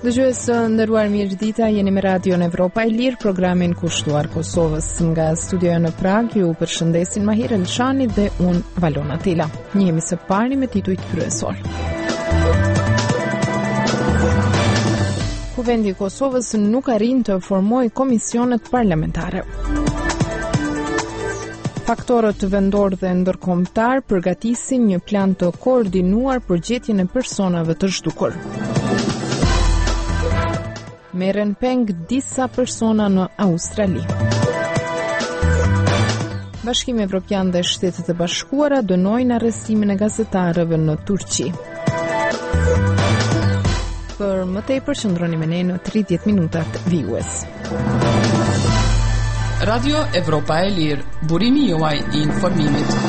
Dëgjues së nderuar, mirëdita, jeni me Radion Evropa e Lirë, programin kushtuar Kosovës. Nga studioja në Prag ju përshëndesin Mahir Elshani dhe unë Valona Tila. Njihemi së pari me titujt kryesor. Kuvendi i Kosovës nuk arrin të formojë komisionet parlamentare. Faktorët vendor dhe ndërkombëtar përgatisin një plan të koordinuar për gjetjen e personave të zhdukur. Merren peng disa persona në Australi. Bashkimi Evropian dhe Shtetet e Bashkuara dënojnë arrestimin e gazetarëve në Turqi. Për më tepër qëndroni me ne në 30 minutat vijues. Radio Evropa e Lirë, burimi juaj I informimit.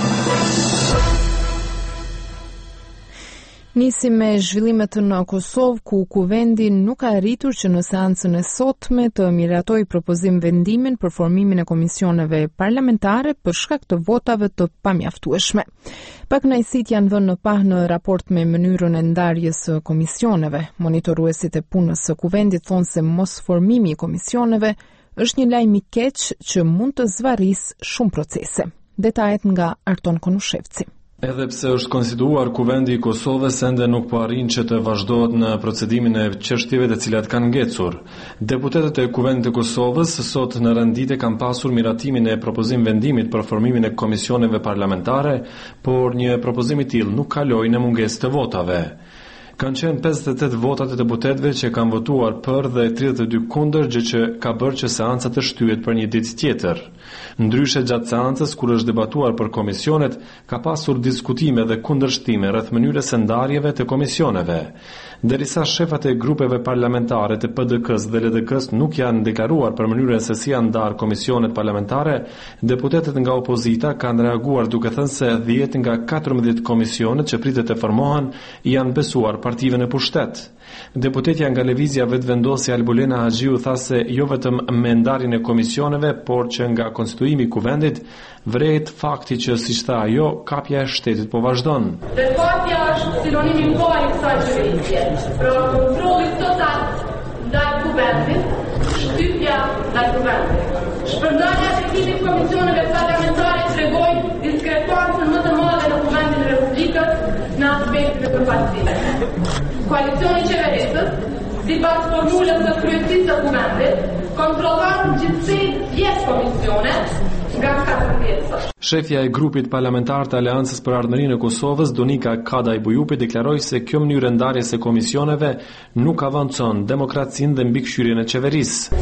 Nisim me zhvillimet në Kosovë, ku Kuvendi nuk ka arritur që në seancën e sotme të miratoj propozim vendimin për formimin e komisioneve parlamentare për shkak të votave të pamjaftueshme. Pakënaqësitë janë vënë në pah në raport me mënyrën e ndarjes së komisioneve. Monitoruesit e punës së Kuvendit thonë se mos formimi I komisioneve është një lajm I keq që mund të zvarrisë shumë procese. Detajet nga Arton Konushevci. Edhe pse është konstituar Kuvendi I Kosovës, ende nuk po arrin që të vazhdohet në procedimin e çështjeve të cilat kanë ngecur. Deputetët e Kuvendit të Kosovës sot në rendite kanë pasur miratimin e propozim vendimit për formimin e komisioneve parlamentare, por një propozim I tillë nuk kaloi në mungesë të votave. Kanë qenë 58 votat e deputetëve që kanë votuar për dhe 32 kundër, gjë që ka bërë që seanca të shtyhet për një ditë tjetër. Ndryshe gjatë seancës, kur është debatuar për komisionet, ka pasur diskutime dhe kundërshtime rreth mënyrës së ndarjeve të komisioneve. Derisa shefat e grupeve parlamentare të PDK-s dhe LDK-s nuk janë deklaruar për mënyrën se si janë ndarë komisionet parlamentare, deputetët nga opozita kanë reaguar duke thënë se 10 nga 14 komisionet që pritet të formohen janë besuar partive në pushtet. Deputetja nga Lëvizja Vetëvendosja Albulena Haxhiu tha se jo vetëm me ndarjen e komisioneve, por që nga konstituimi I Kuvendit vret fakti që, siç tha ajo, kapja e shtetit po vazhdon. Dekatja është sinonimi I kësaj qeverisje. Pra kontrolli total ndaj Kuvendit, shtypja ndaj Kuvendit. Shpërndarja e ekipit komisioneve parlamentare tregojnë diskrepancën më të madhe në Kuvendin e Republikës në aspektin e përfaqësimit. Koalicioni I qeverisës, sipas formulës së kryesisë së Kuvendit, kontrollon gjithsej 10 komisione nga 14. Shefja e grupit parlamentar të Aleancës për Ardhmërinë e Kosovës, Donika Kadaj Bujupi, deklaroi se kjo mënyrë ndarjes së komisioneve nuk avancon demokracinë dhe mbikëqyrjen e qeverisë.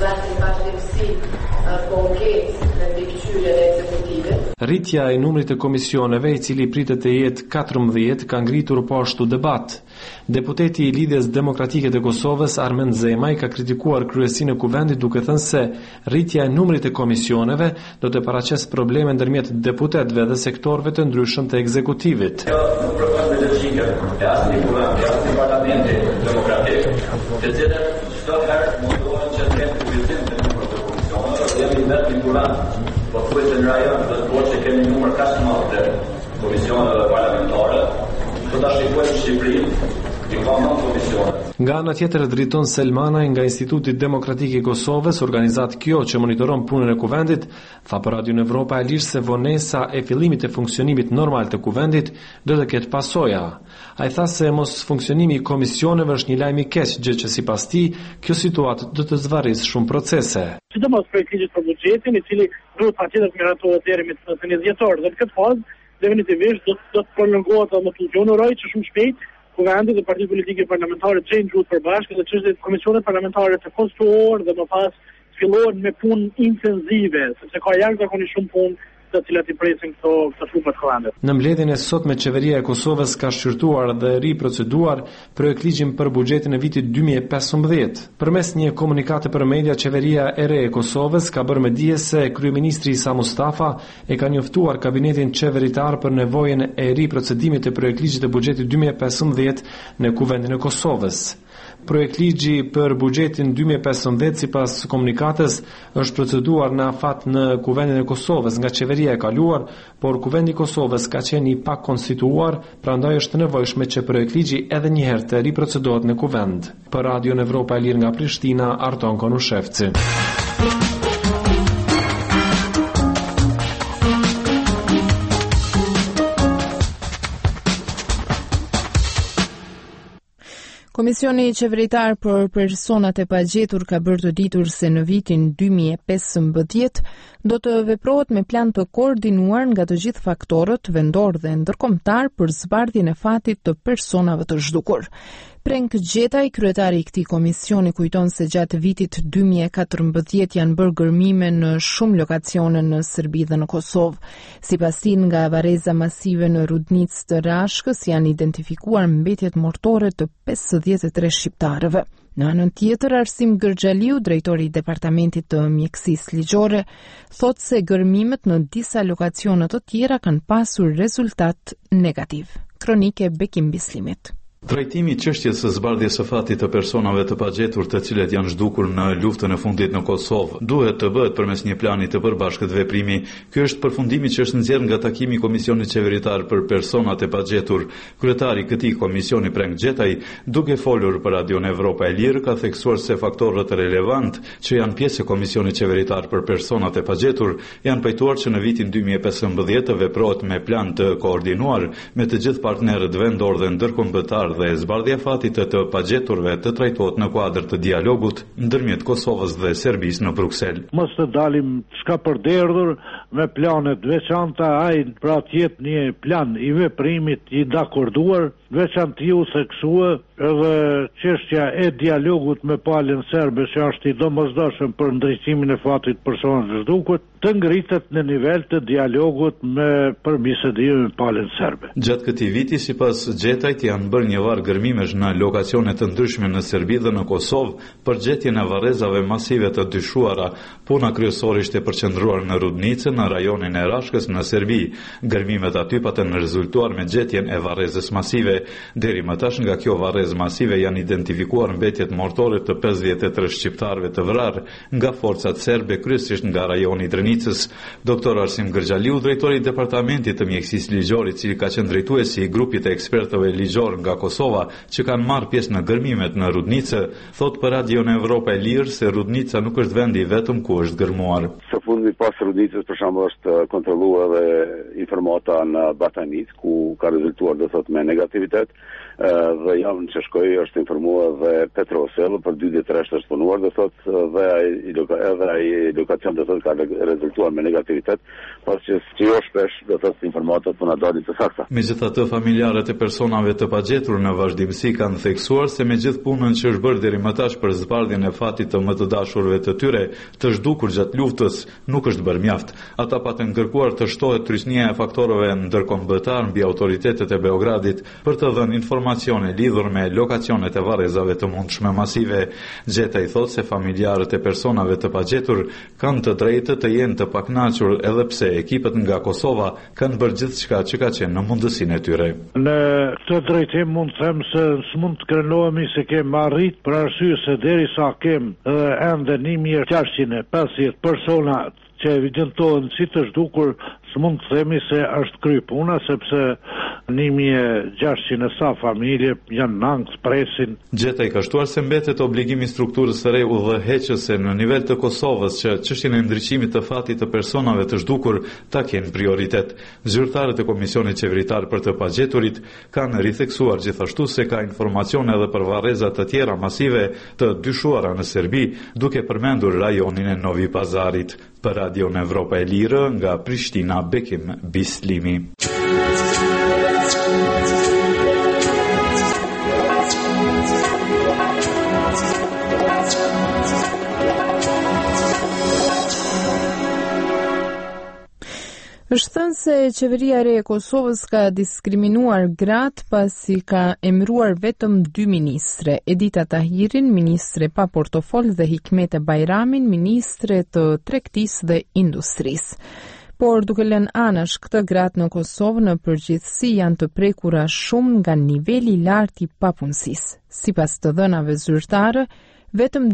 Rritja e numrit të komisioneve, I cili pritet të jetë 14, ka ngritur poshtu debat. Deputeti I Lidhjes Demokratike të Kosovës, Armen Zemaj, ka kritikuar kryesinë e Kuvendit duke thënë se rritja e numrit të komisioneve do të paraqesë probleme ndërmjet deputetëve dhe sektorëve të ndryshëm të ekzekutivit. Kjo nuk përfaqëson logjikën e asnjë kuvendi, asnjë parlamenti demokratik, të cilët çdo herë mundohen që të kenë kryesim të numrit të komisioneve, dhe jemi vetëm kuvend. Po thuhet në rajon do të thotë që kemi një numër kaq të madh të komisioneve parlamentare, do ta shikojmë në Shqipëri, I ka 9 komisione. Nga ana tjetër drejton Selmana nga Instituti Demokratik I Kosovës, organizat kjo që monitoron punën e Kuvendit, tha për Radio Evropa e Lirë se vonesa e fillimit të funksionimit normal të Kuvendit do të ketë pasoja. Ai tha se mos funksionimi I komisioneve është një lajm I keq, gjë që sipas tij kjo situatë do të zvarrisë shumë procese. Sidomos projekti për buxhetin, I cili duhet patjetër të miratohet deri me 31 dhjetor, dhe në këtë fazë definitivisht do të prolongohet më funksionoj që shumë shpejt Kuvendi dhe partitë politike parlamentare të gjejnë gjuhë përbashkë dhe çështjet e komisioneve parlamentare të konstruohen dhe më pas të fillohen me punë intensive, sepse ka jashtëzakonisht shumë punë të cilat I presin këto trupa të Kuvendit. Në mbledhjen e sotme qeveria e Kosovës ka shqyrtuar dhe riproceduar projektligjin për buxhetin e vitit 2015. Përmes një komunikate për media, qeveria e re e Kosovës ka bërë me dije se kryeministri Isa Mustafa e ka njoftuar kabinetin qeveritar për nevojën e riprocedimit të projektligjit të buxhetit 2015 në Kuvendin e Kosovës. Projekt ligji për buxhetin 2015 sipas komunikatës është proceduar në afat në Kuvendin e Kosovës nga qeveria e kaluar, por Kuvendi i Kosovës ka qenë i pakonstituar, prandaj është nevojshme që projekt ligji edhe një herë të riprocedohet në Kuvend. Për Radion Evropa e Lirë nga Prishtina, Arton Konushevci. Komisioni qeveritar për personat e pagjetur ka bërë të ditur se në vitin 2015 do të veprohet me plan të koordinuar nga të gjithë faktorët vendor dhe ndërkombëtar për zbardhjen e fatit të personave të zhdukur. Prenk Gjetaj, kryetari i këtij komisioni, kujton se gjatë vitit 2014 janë bërë gërmime në shumë lokacione në Serbi dhe në Kosovë. Sipas tij, nga varreza masive në rudnicë të Rashkës janë identifikuar mbetjet mortore të 53 shqiptarëve. Në anën tjetër, Arsim Gërxhaliu, drejtori i Departamentit të Mjekësisë Ligjore, thotë se gërmimet në disa lokacione të tjera kanë pasur rezultat negativ. Kronike Bekim Bislimit. Trajtimi i çështjes së zbardhjes së fatit të personave të pagjetur të cilët janë zhdukur në luftën e fundit në Kosovë duhet të bëhet përmes një plani të përbashkët veprimi. Ky është përfundimi që është nxjerrë nga takimi i Komisionit Qeveritar për Personat e Pagjetur. Kryetari i këtij komisioni, Prenk Gjetaj, duke folur për Radion Evropa e Lirë, ka theksuar se faktorët relevant që janë pjesë e Komisionit Qeveritar për Personat e Pagjetur janë pajtuar që në vitin 2015 të veprohet me plan të koordinuar me të gjithë partnerët vendor dhe ndërkombëtar dhe zbardhja fatit të pagjeturve të trajtohet në kuadër të dialogut ndërmjet Kosovës dhe Serbisë në Bruksel. Mos të dalim çka përderdhur me planet veçanta, ai pra të jetë një plan i veprimit i dakorduar, veçantë u theksua edhe çështja e dialogut me palën serbe që është i domosdoshëm për ndriçimin e fatit personave të zhdukur, të ngritet në nivel të dialogut për bisedimin me palën serbe. Gjatë këtij viti, sipas Gjetajt, janë bërë një varg gërmimesh në lokacione të ndryshme në Serbi dhe në Kosovë për gjetjen e varrezave masive të dyshuara. Puna kryesorisht e përqendruar në Rudnicë, në rajonin e Rashkës në Serbi. Gërmimet aty patën rezultuar me gjetjen e varrezës masive. Deri më tash nga kjo varrezë masive janë identifikuar mbetjet mortore të 53 shqiptarëve të vrarë nga forcat serbe, kryesisht nga rajoni i Drenicës. Dr. Arsim Gërxhaliu, drejtori i Departamentit të Mjekësisë Ligjore, i cili ka qenë drejtuesi i grupit të ekspertëve ligjor nga Kosova që kanë marrë pjesë në gërmimet në Rudnicë, thot për Radion Evropa e Lirë se Rudnica nuk është vendi vetëm ku është gërmuar. Së fundi pas Rudnicës për shembull është kontrolluar edhe informata në Batanic ku ka rezultuar do thot me negativitet dhe javën që shkoi është informuar dhe Petrosel për 2 ditë rresht është punuar do thot dhe ai lokacion do thot ka rezultuar me negativitet, pas që jo shpesh do thot informatat po na dalin të sakta. Megjithatë, familjarët e personave të pagjetur në vazhdimsi kanë theksuar se me gjithë punën që është bërë deri më tash për zbardhjen e fatit të më të dashurve të tyre të zhdukur gjatë luftës nuk është bërë mjaft. Ata patën kërkuar të shtohet trysnia e faktorëve ndërkombëtar mbi autoritetet e Beogradit për të dhënë informacione lidhur me lokacionet e varrezave të mundshme masive. Gjetaj thotë se familjarët e personave të pagjetur kanë të drejtë të jenë të pakënaqur edhe pse ekipet nga Kosova kanë bërë gjithçka që ka qenë në mundësinë e tyre. Në këtë drejtim mund të them se s'mund të krenohemi se kemi arrit për arsye se derisa kemi ende 1650 persona që evidentohen si të zhdukur, s'mund të themi se është kry puna, sepse 1600 sa familje janë nangë presin. Gjetaj ka shtuar se mbetet obligimi strukturës së re udhëheqëse në nivel të Kosovës që çështjen e ndriçimit të fatit të personave të zhdukur ta kenë prioritet. Zyrtarët e Komisionit Qeveritar për të pagjeturit kanë ritheksuar gjithashtu se ka informacione edhe për varreza të tjera masive të dyshuara në Serbi, duke përmendur rajonin e Novi Pazarit. Për Radion Evropa e Lirë nga Prishtina, Bekim Bislimi. Është thënë se qeveria e re e Kosovës ka diskriminuar gratë pasi ka emëruar vetëm 2 ministre, Edita Tahirin, ministre pa portofol, dhe Hikmete Bajramin, ministre të tregtisë dhe industrisë. por duke lënë anash këtë gratë në Kosovë në përgjithësi janë të prekura shumë nga niveli i lartë i papunësisë. Sipas të dhënave zyrtare, vetëm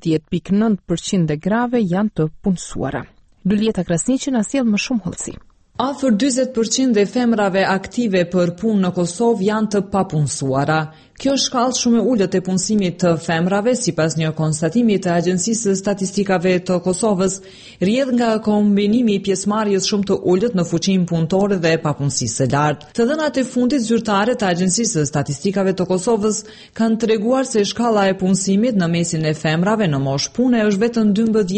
12.9% e grave janë të punësuara. Lulieta Krasniqi na sjell më shumë hollësi. Afër 40% e femrave aktive për punë në Kosovë janë të papunësuara. Kjo shkallë shumë e ulët e punësimit të femrave, sipas një konstatimi të Agjencisë së Statistikave të Kosovës, rrjedh nga kombinimi i pjesëmarrjes shumë të ulët në fuqinë punëtore dhe papunësisë së lartë. Të dhënat e fundit zyrtare të Agjencisë së Statistikave të Kosovës kanë treguar se shkalla e punësimit në mesin e femrave në moshë pune është vetëm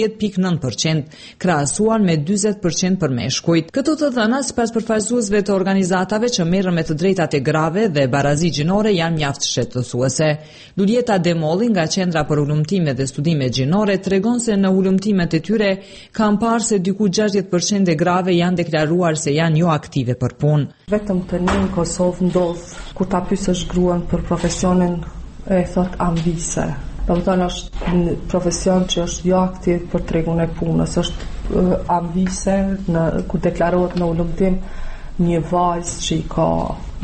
12.9%, krahasuar me 40% për meshkujt. Këto të dhëna sipas përfaqësuesve të organizatave që merren me të drejtat e grave dhe barazi gjinore janë mjaft shqetësuese. Lulieta Demolli nga Qendra për Ulëmtime dhe Studime Gjinore tregon se në ulëmtimet e tyre kanë parë se diku 60% e grave janë deklaruar se janë jo aktive për punë. Vetëm të një në Kosovë ndodh kur ta pyesësh gruan për profesionin e thot ambise. Domethënë është një profesion që është jo aktiv për tregun e punës, është ambise ku deklarohet në ulëmtim një vajzë që i ka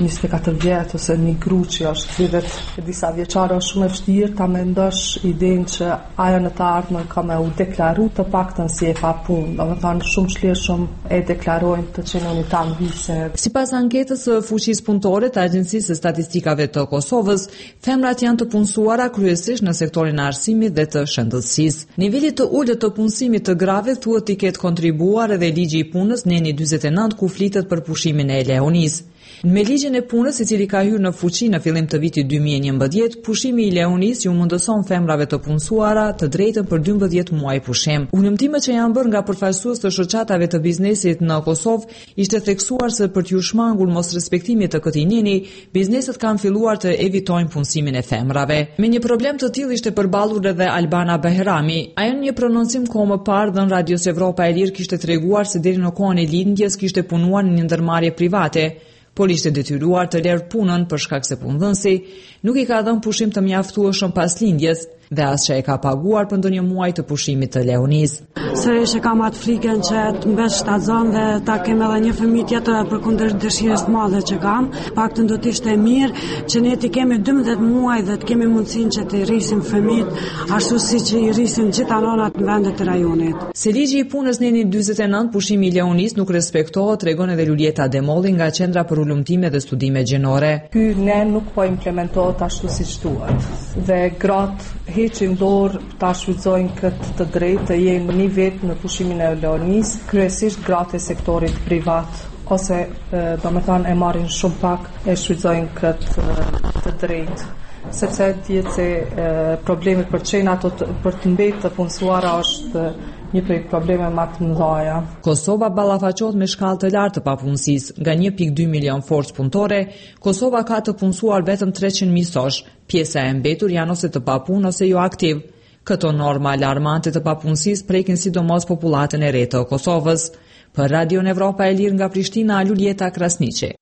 24 vjetë ose një gru që është 30 disa vjeçare, është shumë e vështirë ta mendosh idenë që ajo në të ardhmen ka me u deklaru të paktën si e pa punë. Domethënë shumë shlirshëm e deklarojnë të qenoni ta ambise. Sipas anketës së fuqisë punëtore të Agjencisë së Statistikave të Kosovës, femrat janë të punësuara kryesisht në sektorin e arsimit dhe të shëndetësisë. Niveli të ulët të punësimit të grave thuhet i ketë kontribuar edhe ligji i punës neni 49 ku flitet për pushimin e leonisë. Me ligjin e punës i cili ka hyrë në fuqi në fillim të vitit 2011, pushimi i leonis ju mundëson femrave të punësuara të drejtën për 12 muaj pushim. Ulëmtimet që janë bërë nga përfaqësues të shoqatave të biznesit në Kosovë ishte theksuar se për t'ju shmangur mos respektimit të këtij neni, bizneset kanë filluar të evitojnë punësimin e femrave. Me një problem të tillë ishte përballur edhe Albana Behrami. Ajo në një prononcim kohë më parë dhënë Radios Evropa e Lirë kishte treguar se deri në kohën e lindjes kishte punuar në një ndërmarrje private, por ishte detyruar të lërë punën për shkak se punëdhënësi nuk i ka dhënë pushim të mjaftueshëm pas lindjes dhe as që e ka paguar për ndonjë muaj të pushimit të leonis. Sërish e kam atë frikën që të mbesh shtazon dhe ta kem edhe një fëmijë tjetër përkundër dëshirës të madhe që kam. Paktën do të ishte mirë që ne të kemi 12 muaj dhe të kemi mundësinë që të rrisim fëmijët ashtu siç i rrisin gjithë anonat në vendet e rajonit. Se ligji i punës neni 49 pushimi i leonis nuk respektohet, tregon edhe Lulieta Demolli nga Qendra për Ulëmtime dhe Studime Gjinore. Ky ne nuk po implementohet ashtu siç duhet. Dhe gratë heqin dorë ta shfrytëzojnë këtë të drejtë të jenë një vetë në pushimin e leonis, kryesisht gratë e sektorit privat ose domethënë e marrin shumë pak e shfrytëzojnë këtë të drejtë. Sepse dihet se problemi për çenat për të mbetë të punësuara është një prej probleme më të mëdha. Kosova ballafaqohet me shkallë të lartë të papunësisë. Nga 1.2 milion forcë punëtore, Kosova ka të punësuar vetëm 300.000 sosh. Pjesa e mbetur janë ose të papunë ose jo aktiv. Këto norma alarmante të papunësisë prekin sidomos popullatën e re të Kosovës. Për Radio Evropa e Lirë nga Prishtina, Lulieta Krasniqi.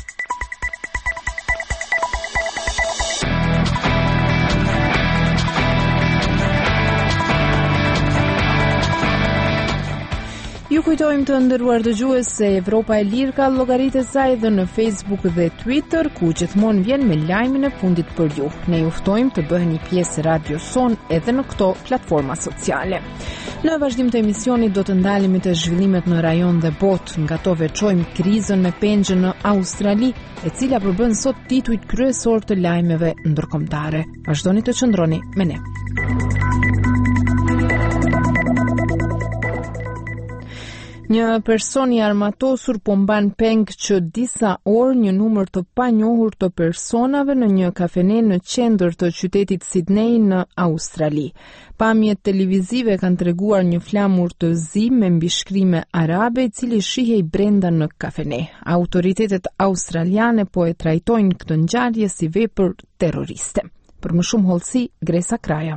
Ju kujtojmë të nderuar dëgjues se Evropa e Lirë ka llogaritë e saj edhe në Facebook dhe Twitter, ku gjithmonë vjen me lajmin e fundit për ju. Ne ju ftojmë të bëheni pjesë Radio Son edhe në këto platforma sociale. Në vazhdim të emisionit do të ndalemi te zhvillimet në rajon dhe botë, nga to veçojmë krizën me pengje në Australi, e cila përbën sot titujt kryesor të lajmeve ndërkombëtare. Vazhdoni të qëndroni me ne. Një person I armatosur po mban peng që disa orë një numër të panjohur të personave në një kafene në qendër të qytetit Sydney në Australi. Pamjet televizive kanë treguar një flamur të zi me mbishkrime arabe I cili shihej brenda në kafene. Autoritetet australiane po e trajtojnë këtë ngjarje si vepër terroriste. Për më shumë hollësi, Gresa Kraja.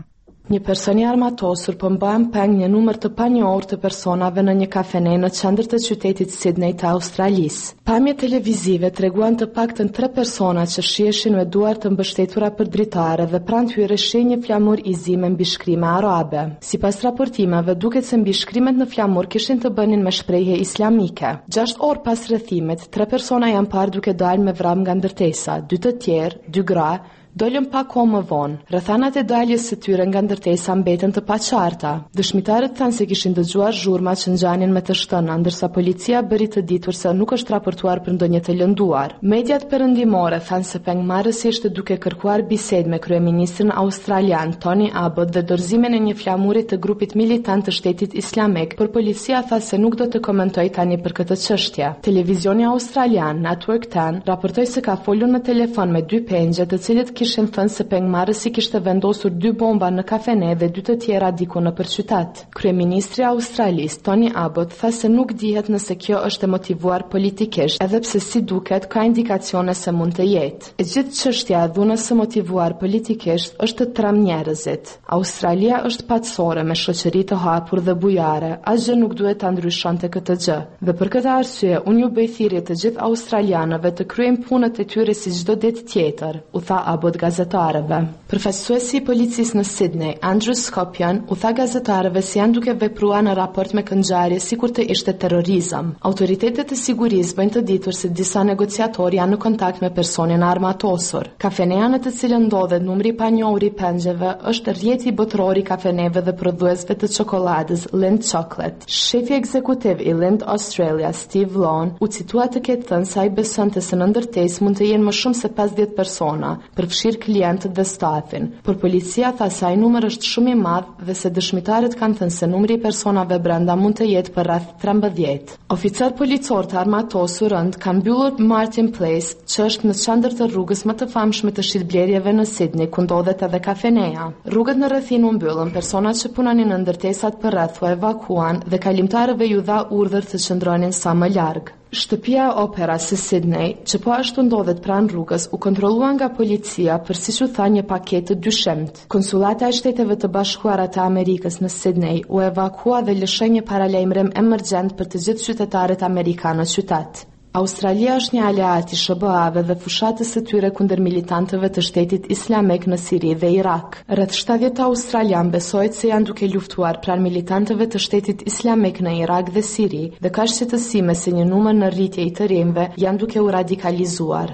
Një person I armatosur po mbahen peng një numër të panjohur të personave në një kafene në qendër të qytetit Sydney të Australisë. Pamjet televizive treguan të paktën 3 persona që shiheshin me duar të mbështetura për dritare dhe pranë tyre një flamur I zi me mbishkrime arabe. Sipas raportimeve, duket se mbishkrimet në flamur kishin të bënin me shprehje islamike. 6 orë pas rrethimet, 3 persona janë parë duke dalë me vrap nga ndërtesa, 2 të tjerë, 2 gra, dolën pa kohë më vonë. Rrethanat e daljes së tyre nga ndërtesa mbeten të paqarta. Dëshmitarët thanë se kishin dëgjuar zhurma që ngjanin me të shtëna, ndërsa policia bëri të ditur se nuk është raportuar për ndonjë të lënduar. Mediat perëndimore thanë se pengmarrësi ishte duke kërkuar bisedë me kryeministrin australian Tony Abbott dhe dorëzimin e një flamuri të grupit militant të Shtetit Islamik, por policia tha se nuk do të komentojë tani për këtë çështje. Televizioni australian Network 10 raportoi se ka folur në telefon me 2 pengje të cilët kishin thënë se pengmarrësi kishte vendosur 2 bomba në kafene dhe 2 të tjera diku nëpër qytet. Kryeministri I Australisë Tony Abbott tha se nuk dihet nëse kjo është e motivuar politikisht, edhe pse si duket ka indikacione se mund të jetë. E gjithë çështja e dhunës së motivuar politikisht është të tram njerëzit. Australia është patësore me shoqëri të hapur dhe bujare, asgjë nuk duhet ta ndryshonte këtë gjë. Dhe për këtë arsye, unë ju bëj thirrje të gjithë australianëve të kryejnë punët e tyre si çdo ditë tjetër, u tha Abbott gazetarëve. Përfaqësuesi I policisë në Sydney, Andrew Scopian, u tha gazetarëve se janë duke vepruar në raport me këngjarje sikur të ishte terrorizëm. Autoritetet e sigurisë bëjnë të ditur se disa negociatorë janë në kontakt me personin armatosur. Kafeneja në të cilën ndodhet numri I panjohur I pengjeve është rrjeti botëror I kafeneve dhe prodhuesve të çokoladës Lind Chocolate. Shefi ekzekutiv I Lind Australia, Steve Lone, u citua të ketë thënë se ai besonte se në ndërtesë mund të jenë më shumë se 50 persona, përfshirë klientët dhe stafin, por policia tha se ai numër është shumë I madh dhe se dëshmitarët kanë thënë se numri I personave brenda mund të jetë për rreth 13. Oficer policor të armatosur rënd kanë mbyllur Martin Place, që është në qendër të rrugës më të famshme të shitblerjeve në Sydney, ku ndodhet edhe kafeneja. Rrugët në rrethin u mbyllën, personat që punonin në ndërtesat përreth u evakuan dhe kalimtarëve ju dha urdhër të qëndronin sa më larg. Shtëpia e Opera së Sydney, që po ashtu ndodhet pranë rrugës, u kontrollua nga policia për siç u tha një paketë të dyshemt. Konsulata e Shteteve të Bashkuara të Amerikës në Sydney u evakua dhe lëshoi një paralajmërim emergjent për të gjithë qytetarët amerikanë në qytet. Australia është një aleat I SBA-ve dhe fushatës së tyre kundër militantëve të Shtetit Islamik në Siri dhe Irak. Rreth 70 australian besohet se janë duke luftuar pranë militantëve të Shtetit Islamik në Irak dhe Siri dhe ka shqetësime se një numër në rritje I të rinjve janë duke u radikalizuar.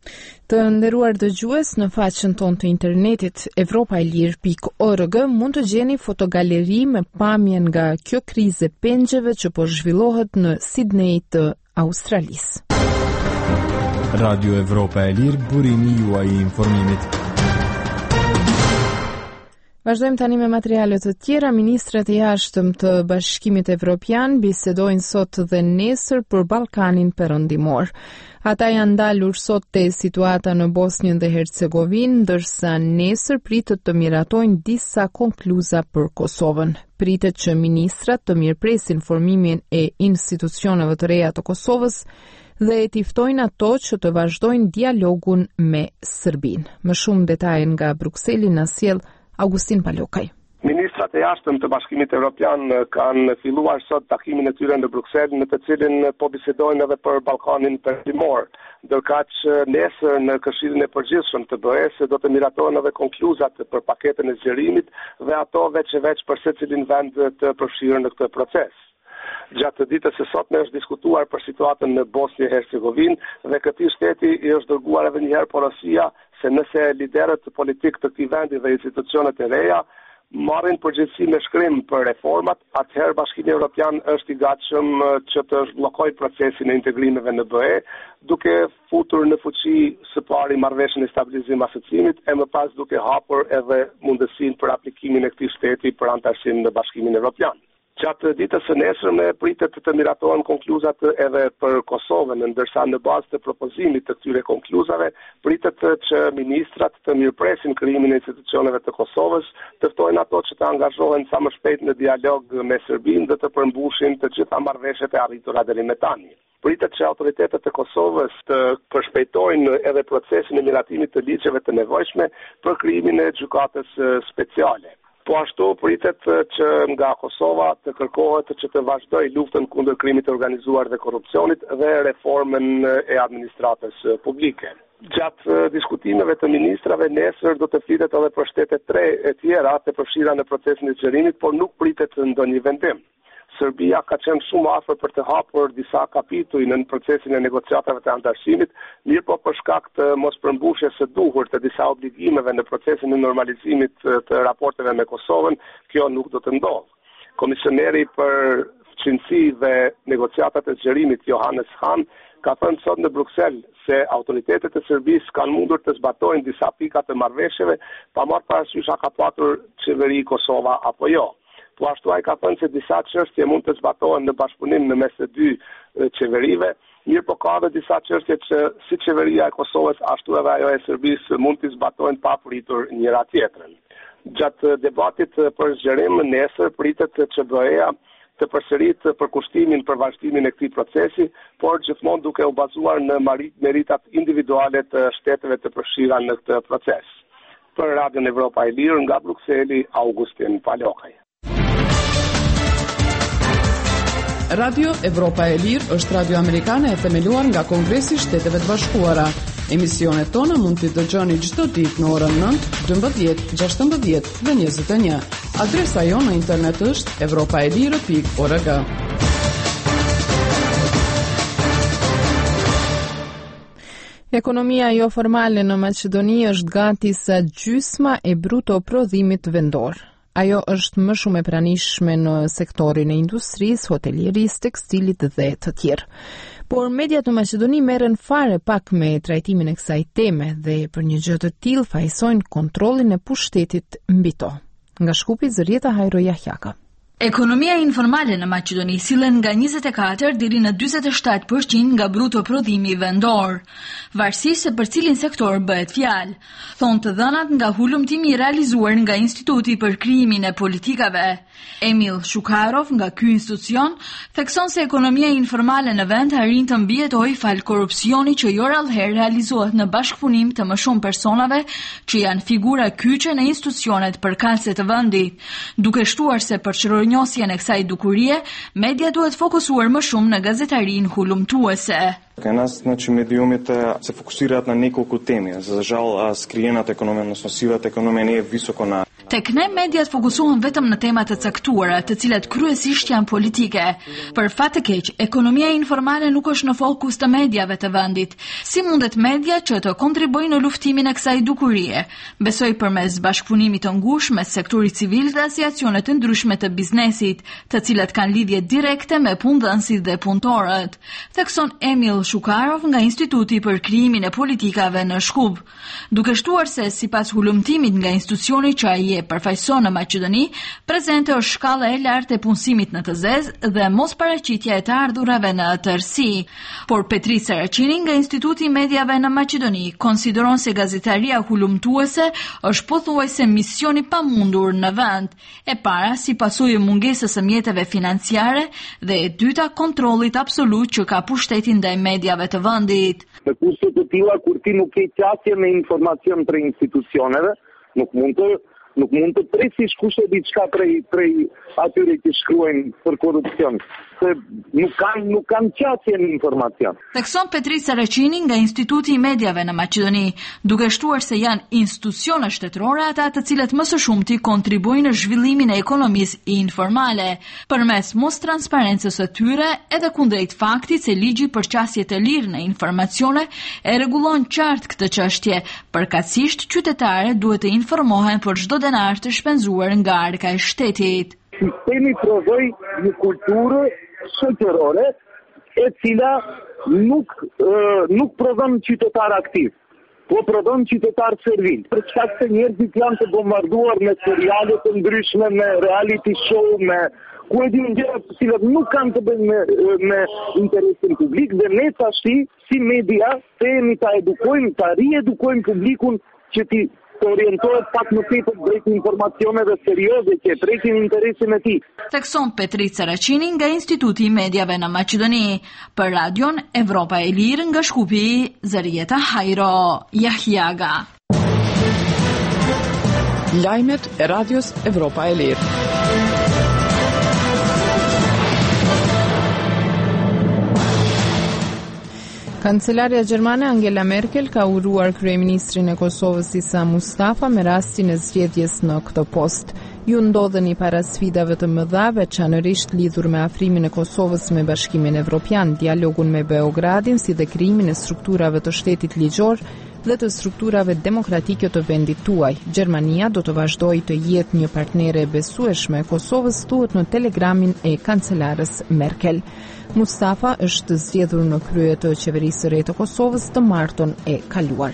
Të nderuar dëgjues, në faqen tonë të internetit evropailir.org mund të gjeni fotogaleri me pamje nga kjo krizë pengjeve që po zhvillohet në Sydney të Australisë. Radio Evropa e Lirë, burimi juaj I informimit. Vazhdojmë tani me materialet të tjera. Ministrat e jashtëm të Bashkimit Evropian bisedojnë sot dhe nesër për Ballkanin Perëndimor. Ata janë ndalur sot te situata në Bosnjën dhe Hercegovinë, ndërsa nesër pritet të miratojnë disa konkluza për Kosovën. Pritet që ministrat të mirëpresin formimin e institucioneve të reja të Kosovës dhe e tiftojnë ato që të vazhdojnë dialogun me Serbinë. Më shumë detaje nga Brukseli na sjell Augustin Palokaj. Ministrat e jashtëm të Bashkimit Evropian kanë filluar sot takimin e tyre në Bruksel, në të cilin po bisedojnë edhe për Ballkanin Perëndimor, ndërkaq nesër në Këshillin e Përgjithshëm të BE-s do të miratohen edhe konkluzat për paketën e zgjerimit dhe ato veç për secilin vend të përfshirë në këtë proces. Gjatë ditës së sotme është diskutuar për situatën në Bosnjë e Hercegovinë dhe këtij shteti I është dërguar edhe një herë porosia se nëse liderët politik të këtij vendi dhe institucionet e reja marrin përgjegjësi me shkrim për reformat, atëherë Bashkimi Evropian është I gatshëm që të zhbllokojë procesin e integrimeve në BE, duke futur në fuqi së pari marrëveshjen e stabilizim asociimit e më pas duke hapur edhe mundësinë për aplikimin e këtij shteti për anëtarësinë në Bashkimin Evropian. Gjatë ditës së nesërme pritet të miratohen konkluzat edhe për Kosovën, ndërsa në bazë të propozimit të këtyre konkluzave pritet që ministrat të mirëpresin krijimin e institucioneve të Kosovës, të ftojnë ato që të angazhohen sa më shpejt në dialog me Serbinë dhe të përmbushin të gjitha marrëveshjet e arritura deri më tani. Pritet që autoritetet e Kosovës të përshpejtojnë edhe procesin e miratimit të ligjeve të nevojshme për krijimin e gjykatës speciale. Po ashtu pritet që nga Kosova të kërkohet që të vazhdojë luftën kundër krimit të organizuar dhe korrupsionit dhe reformën e administratës publike. Gjatë diskutimeve të ministrave nesër do të flitet edhe për shtete 3 e tjera të përfshira në procesin e zgjerimit, por nuk pritet ndonjë vendim. Serbia ka qenë shumë afër për të hapur disa kapituj në procesin e negociatave të antarësimit, mirë po për shkak të mos përmbushjes së duhur të disa obligimeve në procesin e normalizimit të raporteve me Kosovën, kjo nuk do të ndodhë. Komisioneri për fqinësi dhe negociatat e zgjerimit Johannes Hahn ka thënë sot në Bruksel se autoritetet e Serbisë kanë mundur të zbatojnë disa pika të marrëveshjeve pa marrë parasysh a ka patur qeveri Kosova apo jo. Po ashtu ai ka thënë se disa çështje mund të zbatohen në bashkëpunim në mes të dy qeverive, mirë po ka edhe disa çështje që si qeveria e Kosovës ashtu edhe ajo e Serbisë mund të zbatojnë pa pritur njëra tjetrën. Gjatë debatit për zgjerim nesër pritet që BE-ja të përsërit për kushtimin për vazhdimin e këtij procesi, por gjithmonë duke u bazuar në meritat individuale të shteteve të përfshira në këtë proces. Për Radion Evropa e Lirë nga Brukseli, Augustin Palokaj. Radio Evropa e Lirë është radio amerikane e themeluar nga Kongresi i Shteteve të Bashkuara. Emisionet tona mund t'i dëgjoni çdo ditë në orën 9, 12, 16 dhe 21. Adresa jonë në internet është europaelire.org. Ekonomia jo formale në Maqedoni është gati sa gjysma e bruto prodhimit vendor. Ajo është më shumë e pranishme në sektorin e industrisë, hotelierisë, tekstilit dhe të tjerë. Por mediat në Maqedoni merren fare pak me trajtimin e kësaj teme dhe për një gjë të tillë fajsojnë kontrollin e pushtetit mbi to. Nga Shkupi, Zërieta Hajro Jahjaka. Ekonomia informale në Maqedoni sillen nga 24 deri në 47% nga bruto prodhimi vendor, varësisht se për cilin sektor bëhet fjalë, thonë të dhënat nga hulumtimi i realizuar nga Instituti për Krijimin e Politikave. Emil Shukarov nga ky institucion thekson se ekonomia informale në vend arrin të mbijetojë fal korrupsioni që jo rrallëherë realizohet në bashkëpunim të më shumë personave që janë figura kyçe në institucionet përkatëse të vendit, duke shtuar se për çrronjosjen e kësaj dukurie, media duhet fokusuar më shumë në gazetarinë hulumtuese. Нас, медиумите се фокусираат на неколку теми. За жал, скриената економија, односно сивата економија не е високо на. Tek ne mediat fokusohen vetëm në tema të caktuara, të cilat kryesisht janë politike. Për fat të keq, ekonomia informale nuk është në fokus të mediave të vendit. Si mundet media që të kontribuojnë në luftimin e kësaj dukurie? Besoj përmes bashkëpunimit të ngushtë mes sektorit civil dhe asociacione të ndryshme të biznesit, të cilat kanë lidhje direkte me punëdhënësit dhe punëtorët. Thekson Emil Shukarov nga Instituti për Krijimin e Politikave në Shkup, duke shtuar se sipas hulumtimit nga institucioni që ai përfaqëson në Maqedoni, prezente është shkalla e lartë e punësimit në të zezë dhe mos paraqitja e të ardhurave në tërësi. Por Petri Saracini nga Instituti i Mediave në Maqedoni konsideron se gazetaria hulumtuese është pothuajse misioni pamundur në vend, e para si pasojë mungesës së mjeteve financiare dhe e dyta kontrollit absolut që ka pushteti ndaj mediave të vendit. Në kurse të tilla kur ti nuk ke qasje me informacion prej institucioneve, nuk mund të presish kush e di çka prej atyre që shkruajnë për korrupsion, se nuk kanë qasje në informacion. Thekson Petri Saracini nga Instituti i Mediave në Maqedoni, duke shtuar se janë institucione shtetërore ata të cilët më së shumti kontribuojnë në zhvillimin e ekonomisë informale, përmes mos transparencës së tyre edhe kundrejt faktit se ligji për qasje të lirë në informacione e rregullon qartë këtë çështje, përkatësisht qytetarët duhet të informohen për çdo denar të shpenzuar nga arka e shtetit. Sistemi provoj një kulturë shoqërore e cila nuk prodhon qytetar aktiv, po prodhon qytetar servil. Për shkak se njerëzit janë të bombarduar me seriale të ndryshme, me reality show, me ku e din gjëra të cilat nuk kanë të bëjnë me interesin publik, dhe ne tashi si media themi ta edukojmë, ta riedukojmë publikun që ti të orientohet pak më tepër drejt informacioneve serioze që prekin interesin e tij. Thekson Petri Saracini nga Instituti i Mediave në Maqedoni. Për Radion Evropa e Lirë nga Shkupi, Zërieta Hajro Jahjaga. Lajmet e radios Evropa e Lirë. Kancelarja gjermane Angela Merkel ka uruar kryeministrin e Kosovës Isa Mustafa me rastin e zgjedhjes në këtë post. Ju ndodheni para sfidave të mëdha, veçanërisht lidhur me afrimin e Kosovës me Bashkimin Evropian, dialogun me Beogradin, si dhe krijimin e strukturave të shtetit ligjor dhe të strukturave demokratike të vendit tuaj. Gjermania do të vazhdojë të jetë një partnere e besueshme e Kosovës, thuhet në telegramin e kancelarës Merkel. Mustafa është zgjedhur në krye të qeverisë së re të Kosovës të martën e kaluar.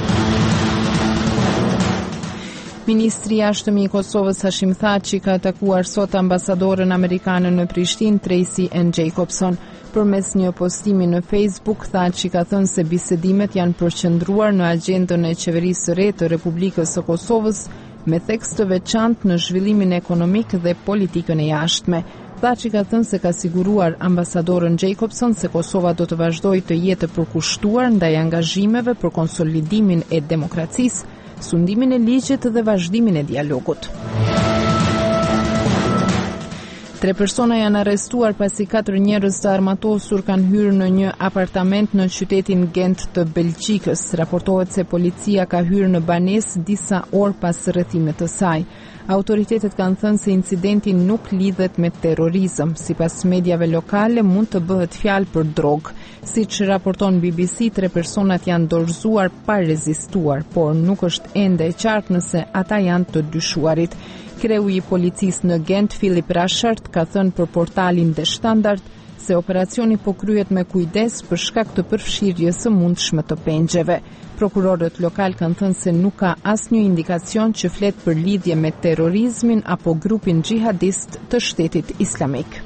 Ministri i jashtëm i Kosovës Hashim Thaçi ka takuar sot ambasadoren amerikane në Prishtinë Tracy N. Jacobson. Përmes një postimi në Facebook, Thaçi ka thënë se bisedimet janë përqendruar në agjendën e qeverisë së re të Republikës së Kosovës me theks të veçantë në zhvillimin ekonomik dhe politikën e jashtme. Thaçi ka thënë se ka siguruar ambasadorën Jacobson se Kosova do të vazhdojë të jetë e përkushtuar ndaj angazhimeve për konsolidimin e demokracisë, sundimin e ligjit dhe vazhdimin e dialogut. 3 persona janë arrestuar pasi 4 njerëz të armatosur kanë hyrë në një apartament në qytetin Gent të Belgjikës. Raportohet se policia ka hyrë në banesë disa orë pas rrethimit të saj. Autoritetet kanë thënë se incidenti nuk lidhet me terrorizëm. Sipas mediave lokale, mund të bëhet fjalë për drogë. Siç raporton BBC, 3 personat janë dorëzuar pa rezistuar, por nuk është ende e qartë nëse ata janë të dyshuarit. Kreu i policisë në Gent, Filip Rashart, ka thënë për portalin The Standard se operacioni po kryhet me kujdes për shkak të përfshirjes së mundshme të pengjeve. Prokurorët lokal kanë thënë se nuk ka asnjë indikacion që flet për lidhje me terrorizmin apo grupin xhihadist të Shtetit Islamik.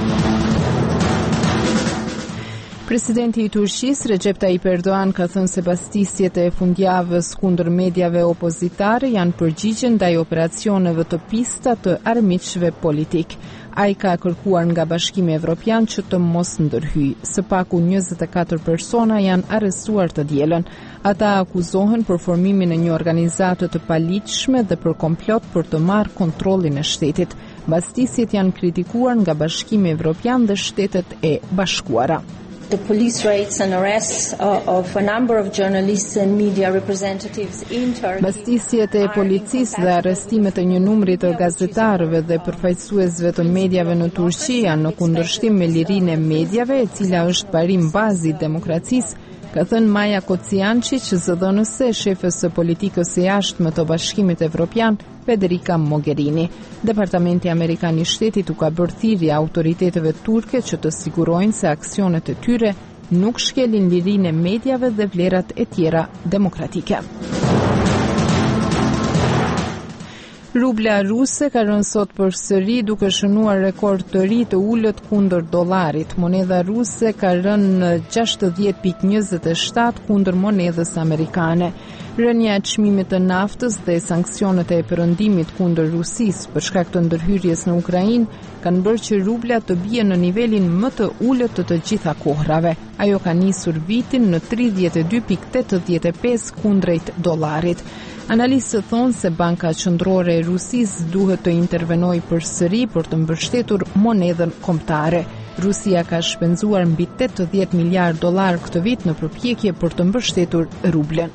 Presidenti i Turqisë, Recep Tayyip Erdogan, ka thënë se pastisjet e fundjavës kundër medjave opozitare janë përgjigje ndaj operacioneve të pista të armiqve politik. Ai ka kërkuar nga Bashkimi Evropian që të mos ndërhyjë. Së paku 24 persona janë arrestuar të dielën. Ata akuzohen për formimin e një organizate të paligjshme dhe për komplot për të marrë kontrollin e shtetit. Pastisjet janë kritikuar nga Bashkimi Evropian dhe Shtetet e Bashkuara. The police raids and arrests of a number of journalists and media representatives in Turkey. Bastisjet e policisë dhe arrestimet e një numri të gazetarëve dhe përfaqësuesve të mediave në Turqi janë në kundërshtim me lirinë e mediave, e cila është parim bazi i demokracisë, ka thënë Maja Kociançi, zëdhënëse shefës së politikës së jashtme të Bashkimit Evropian, Federica Mogherini. Departamenti Amerikan i Shtetit u ka bërë thirrje autoriteteve turke që të sigurojnë se aksionet e tyre nuk shkelin lirinë e mediave dhe vlerat e tjera demokratike. Rubla ruse ka rënë sot përsëri duke shënuar rekord të ri të ulët kundër dollarit. Monedha ruse ka rënë në 60.27 kundër monedhës amerikane. Rënja e çmimit të naftës dhe sanksionet e perëndimit kundër Rusisë për shkak të ndërhyrjes në Ukrainë kanë bërë që rubla të bie në nivelin më të ulët të gjitha kohrave. Ajo ka nisur vitin në 32.85 kundrejt dollarit. Analistët thonë se Banka Qendrore e Rusisë duhet të intervenojë përsëri për të mbështetur monedhën kombëtare. Rusia ka shpenzuar mbi 80 miliard dollar këtë vit në përpjekje për të mbështetur rublen.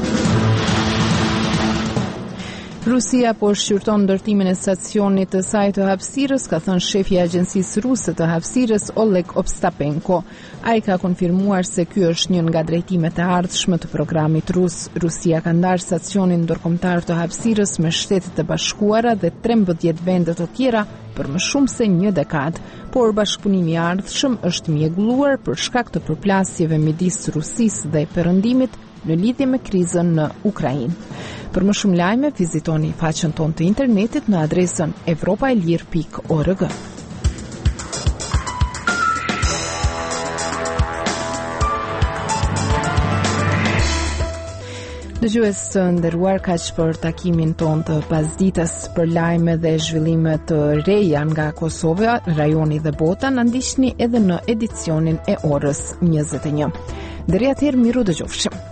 Rusia po shqyrton ndërtimin e stacionit të saj të hapësirës, ka thënë shefi i agjencisë ruse të hapësirës Oleg Obstapenko. Ai ka konfirmuar se ky është një nga drejtimet e ardhshme të programit rus. Rusia ka ndarë stacionin ndërkombëtar të hapësirës me Shtetet e Bashkuara dhe 13 vende të tjera për më shumë se një dekadë, por bashkëpunimi i ardhshëm është mjegulluar për shkak të përplasjeve midis Rusisë dhe Perëndimit në lidhje me krizën në Ukrainë. Për më shumë lajme, vizitoni faqen tonë të internetit në adresën evropaelir.org. Dëgjues të nderuar, kaq për takimin ton të pasdites. Për lajme dhe zhvillime të reja nga Kosova, rajoni dhe bota, na ndiqni edhe në edicionin e orës 21. Deri atëherë, miru dëgjofshim.